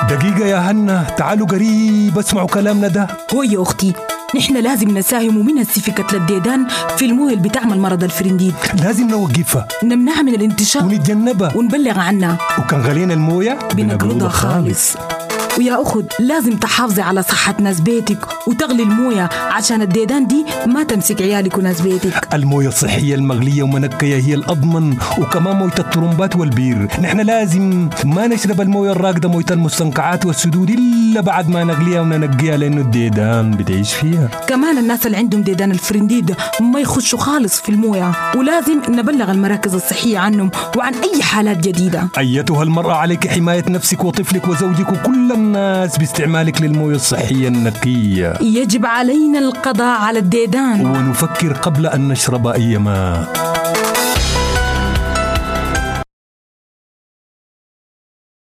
دقيقة يا هنا، تعالوا قريب اسمعوا كلامنا ده. هو يا أختي، نحن لازم نساهم من السفكة للديدان في المويه اللي بتعمل مرض الفرنديد. لازم نوقفها، نمنعها من الانتشار ونتجنبها، ونبلغ عنها. وكان غلينا المويه بنقرضها خالص. ويا أخد لازم تحافظي على صحة ناس بيتك وتغلي المويه عشان الديدان دي ما تمسك عيالك وناس بيتك. المويه الصحية المغلية ومنكية هي الأضمن، وكمان مويه الطرمبات والبير. نحن لازم ما نشرب المويه الراكدة، مويه المستنقعات والسدود، إلا بعد ما نغليها وننقيها، لأنه الديدان بتعيش فيها. كمان الناس اللي عندهم ديدان الفرنديد ما يخشوا خالص في المويه، ولازم نبلغ المراكز الصحية عنهم وعن أي حالات جديدة. أيتها المرأة، عليك حماية نفسك وطفلك وزوجك وكل الناس باستعمالك للمويه الصحية النقية. يجب علينا القضاء على الديدان، ونفكر قبل أن نشرب أي ماء.